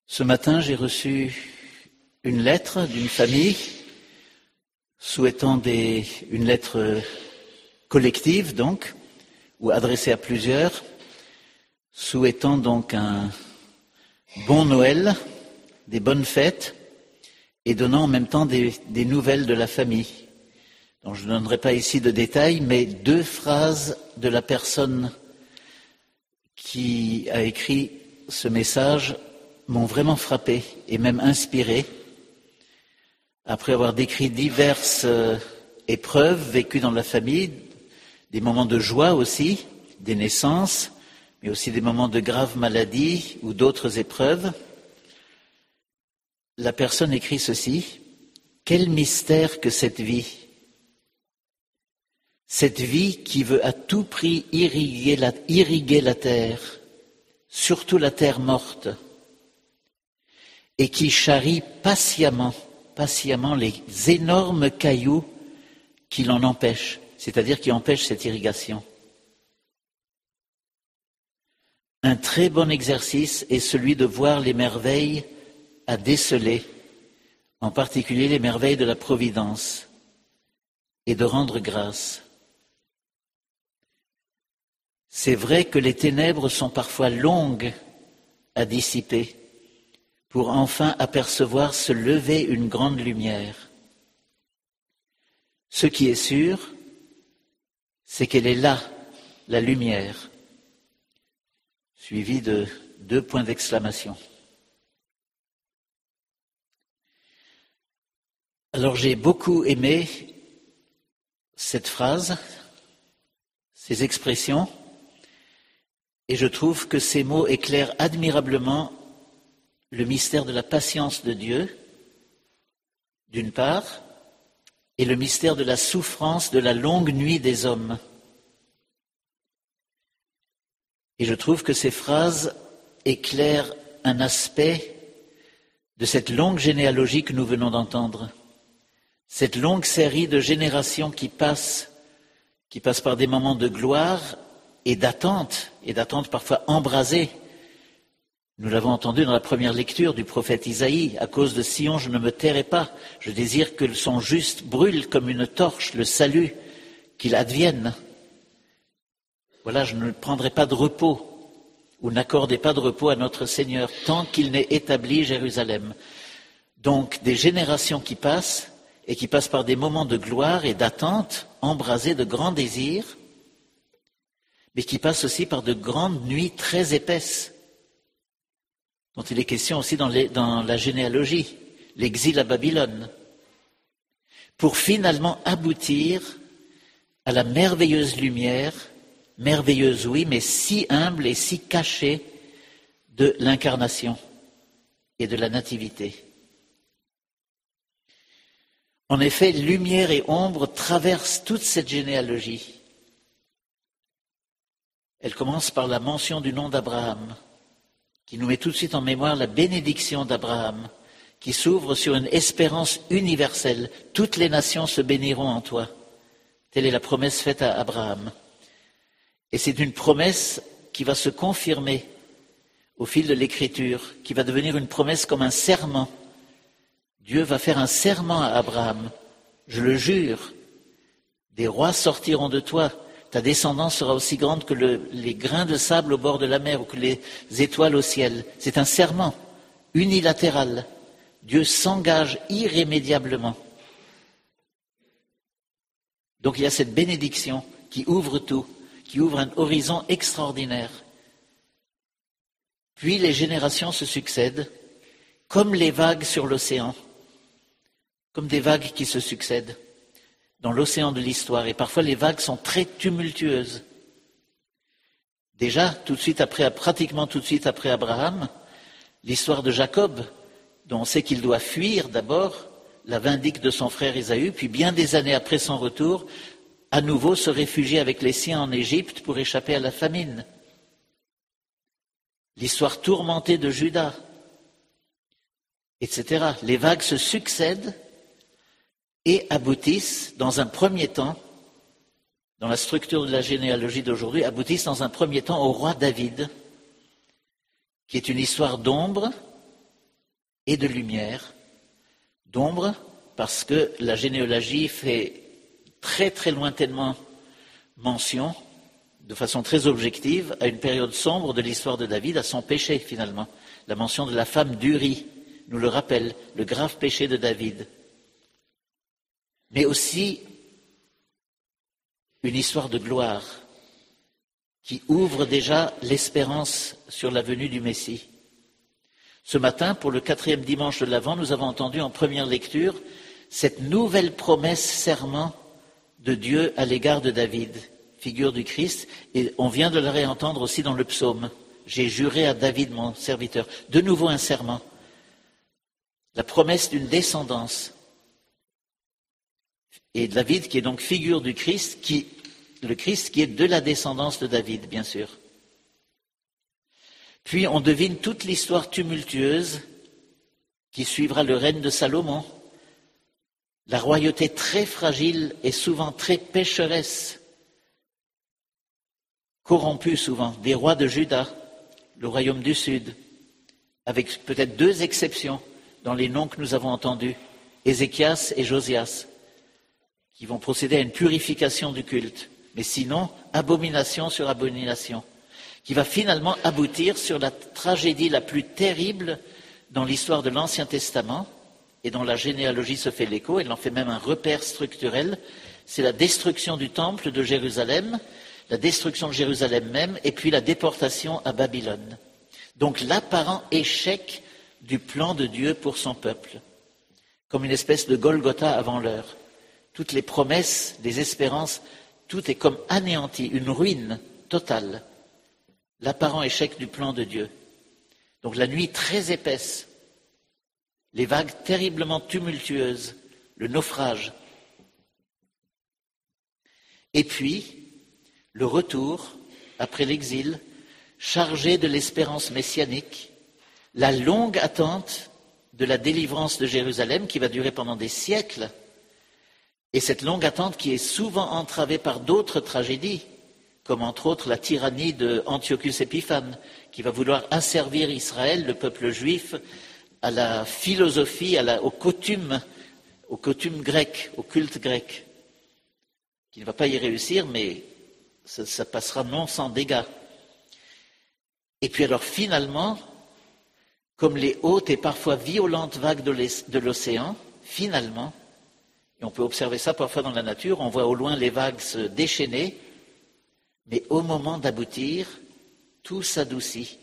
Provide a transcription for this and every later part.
Ce matin, j'ai reçu une lettre d'une famille souhaitant une lettre collective, donc, ou adressée à plusieurs, souhaitant donc un bon Noël, des bonnes fêtes, et donnant en même temps des nouvelles de la famille. Donc, je ne donnerai pas ici de détails, mais 2 phrases de la personne qui a écrit ce message m'ont vraiment frappé et même inspiré. Après avoir décrit diverses épreuves vécues dans la famille, des moments de joie aussi, des naissances, mais aussi des moments de graves maladies ou d'autres épreuves, la personne écrit ceci: quel mystère que cette vie! Cette vie qui veut à tout prix irriguer la terre, surtout la terre morte, et qui charrie patiemment les énormes cailloux qui l'en empêchent, c'est-à-dire qui empêchent cette irrigation. Un très bon exercice est celui de voir les merveilles à déceler, en particulier les merveilles de la providence, et de rendre grâce. C'est vrai que les ténèbres sont parfois longues à dissiper, pour enfin apercevoir se lever une grande lumière. Ce qui est sûr, c'est qu'elle est là, la lumière, suivie de 2 points d'exclamation. Alors j'ai beaucoup aimé cette phrase, ces expressions, et je trouve que ces mots éclairent admirablement le mystère de la patience de Dieu, d'une part, et le mystère de la souffrance de la longue nuit des hommes. Et je trouve que ces phrases éclairent un aspect de cette longue généalogie que nous venons d'entendre, cette longue série de générations qui passent par des moments de gloire et d'attente parfois embrasée. Nous l'avons entendu dans la première lecture du prophète Isaïe. À cause de Sion, je ne me tairai pas. Je désire que son juste brûle comme une torche, le salut, qu'il advienne. Voilà, je ne prendrai pas de repos, ou n'accordez pas de repos à notre Seigneur, tant qu'il n'ait établi Jérusalem. Donc, des générations qui passent, et qui passent par des moments de gloire et d'attente, embrasés de grands désirs, mais qui passent aussi par de grandes nuits très épaisses, dont il est question aussi dans la généalogie, l'exil à Babylone, pour finalement aboutir à la merveilleuse lumière, merveilleuse oui, mais si humble et si cachée de l'incarnation et de la nativité. En effet, lumière et ombre traversent toute cette généalogie. Elle commence par la mention du nom d'Abraham, qui nous met tout de suite en mémoire la bénédiction d'Abraham, qui s'ouvre sur une espérance universelle. Toutes les nations se béniront en toi. Telle est la promesse faite à Abraham. Et c'est une promesse qui va se confirmer au fil de l'Écriture, qui va devenir une promesse comme un serment. Dieu va faire un serment à Abraham. Je le jure, des rois sortiront de toi. Ta descendance sera aussi grande que les grains de sable au bord de la mer ou que les étoiles au ciel. C'est un serment unilatéral. Dieu s'engage irrémédiablement. Donc il y a cette bénédiction qui ouvre tout, qui ouvre un horizon extraordinaire. Puis les générations se succèdent, comme les vagues sur l'océan, comme des vagues qui se succèdent dans l'océan de l'histoire, et parfois les vagues sont très tumultueuses. Déjà, pratiquement tout de suite après Abraham, l'histoire de Jacob, dont on sait qu'il doit fuir d'abord la vindicte de son frère Ésaü, puis bien des années après son retour, à nouveau se réfugier avec les siens en Égypte pour échapper à la famine. L'histoire tourmentée de Juda, etc. Les vagues se succèdent et aboutissent dans un premier temps, dans la structure de la généalogie d'aujourd'hui, aboutissent dans un premier temps au roi David, qui est une histoire d'ombre, et de lumière, d'ombre, parce que la généalogie fait très très lointainement mention, de façon très objective, à une période sombre de l'histoire de David, à son péché finalement. La mention de la femme d'Uri nous le rappelle, le grave péché de David. Mais aussi une histoire de gloire qui ouvre déjà l'espérance sur la venue du Messie. Ce matin, pour le 4e dimanche de l'Avent, nous avons entendu en première lecture cette nouvelle promesse serment de Dieu à l'égard de David, figure du Christ, et on vient de le réentendre aussi dans le psaume. J'ai juré à David, mon serviteur. De nouveau un serment. La promesse d'une descendance. Et David, qui est donc figure du Christ, le Christ qui est de la descendance de David, bien sûr. Puis on devine toute l'histoire tumultueuse qui suivra le règne de Salomon. La royauté très fragile et souvent très pécheresse, corrompue souvent, des rois de Juda, le royaume du Sud, avec peut-être 2 exceptions dans les noms que nous avons entendus, Ézéchias et Josias, qui vont procéder à une purification du culte, mais sinon, abomination sur abomination, qui va finalement aboutir sur la tragédie la plus terrible dans l'histoire de l'Ancien Testament, et dont la généalogie se fait l'écho, elle en fait même un repère structurel, c'est la destruction du temple de Jérusalem, la destruction de Jérusalem même, et puis la déportation à Babylone. Donc l'apparent échec du plan de Dieu pour son peuple, comme une espèce de Golgotha avant l'heure. Toutes les promesses, les espérances, tout est comme anéanti, une ruine totale. L'apparent échec du plan de Dieu. Donc la nuit très épaisse, les vagues terriblement tumultueuses, le naufrage. Et puis, le retour, après l'exil, chargé de l'espérance messianique, la longue attente de la délivrance de Jérusalem qui va durer pendant des siècles, et cette longue attente qui est souvent entravée par d'autres tragédies, comme entre autres la tyrannie de Antiochus Épiphane, qui va vouloir asservir Israël, le peuple juif, à la philosophie, aux coutumes grecques, au culte grec, qui ne va pas y réussir, mais ça passera non sans dégâts. Et puis alors finalement, comme les hautes et parfois violentes vagues de l'océan, finalement, et on peut observer ça parfois dans la nature, on voit au loin les vagues se déchaîner, mais au moment d'aboutir, tout s'adoucit.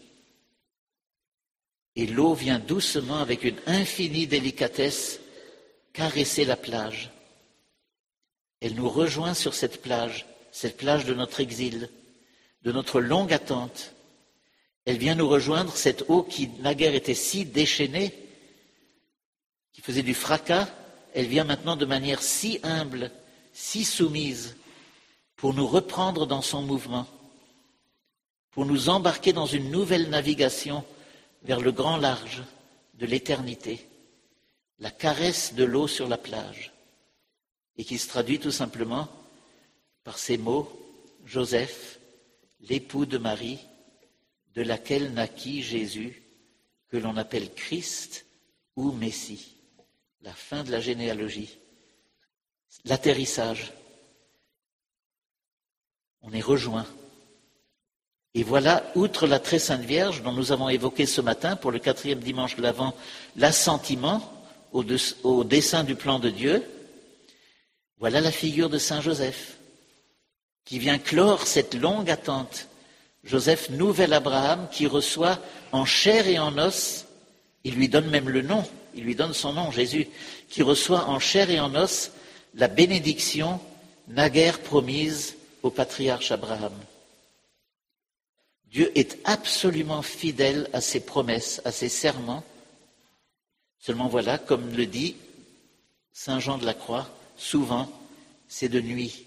Et l'eau vient doucement, avec une infinie délicatesse, caresser la plage. Elle nous rejoint sur cette plage de notre exil, de notre longue attente. Elle vient nous rejoindre, cette eau qui naguère était si déchaînée, qui faisait du fracas, elle vient maintenant de manière si humble, si soumise, pour nous reprendre dans son mouvement, pour nous embarquer dans une nouvelle navigation vers le grand large de l'éternité, la caresse de l'eau sur la plage, et qui se traduit tout simplement par ces mots, Joseph, l'époux de Marie, de laquelle naquit Jésus, que l'on appelle Christ ou Messie. La fin de la généalogie, l'atterrissage. On est rejoint. Et voilà, outre la très sainte Vierge, dont nous avons évoqué ce matin, pour le 4e dimanche de l'Avent, l'assentiment au dessein du plan de Dieu, voilà la figure de Saint Joseph, qui vient clore cette longue attente. Joseph, nouvel Abraham, qui reçoit en chair et en os, il lui donne même le nom, il lui donne son nom, Jésus, qui reçoit en chair et en os la bénédiction naguère promise au patriarche Abraham. Dieu est absolument fidèle à ses promesses, à ses serments. Seulement voilà, comme le dit Saint Jean de la Croix, souvent c'est de nuit.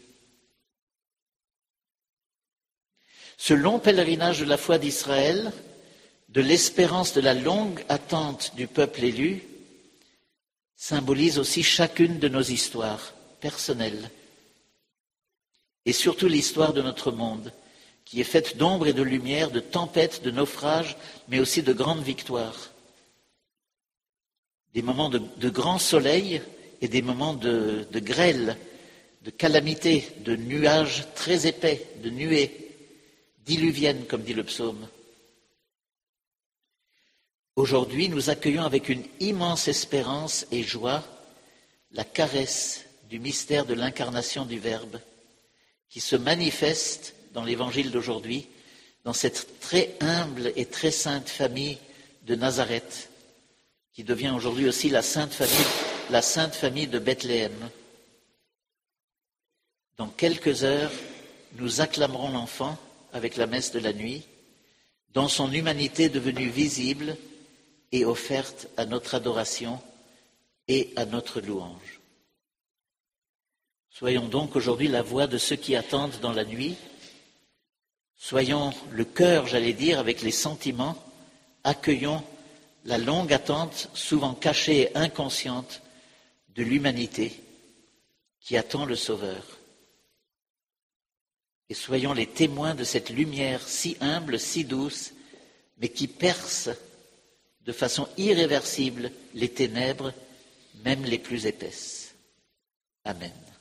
Ce long pèlerinage de la foi d'Israël, de l'espérance de la longue attente du peuple élu, symbolise aussi chacune de nos histoires personnelles, et surtout l'histoire de notre monde, qui est faite d'ombre et de lumière, de tempêtes, de naufrages, mais aussi de grandes victoires. des moments de grand soleil et des moments de grêle, de calamité, de nuages très épais, de nuées diluviennes, comme dit le psaume. Aujourd'hui, nous accueillons avec une immense espérance et joie la caresse du mystère de l'incarnation du Verbe qui se manifeste dans l'évangile d'aujourd'hui, dans cette très humble et très sainte famille de Nazareth, qui devient aujourd'hui aussi la sainte famille de Bethléem. Dans quelques heures, nous acclamerons l'enfant avec la messe de la nuit, dans son humanité devenue visible et offerte à notre adoration et à notre louange. Soyons donc aujourd'hui la voix de ceux qui attendent dans la nuit. Soyons le cœur, j'allais dire, avec les sentiments. Accueillons la longue attente, souvent cachée et inconsciente, de l'humanité qui attend le Sauveur. Et soyons les témoins de cette lumière si humble, si douce, mais qui perce de façon irréversible les ténèbres, même les plus épaisses. Amen.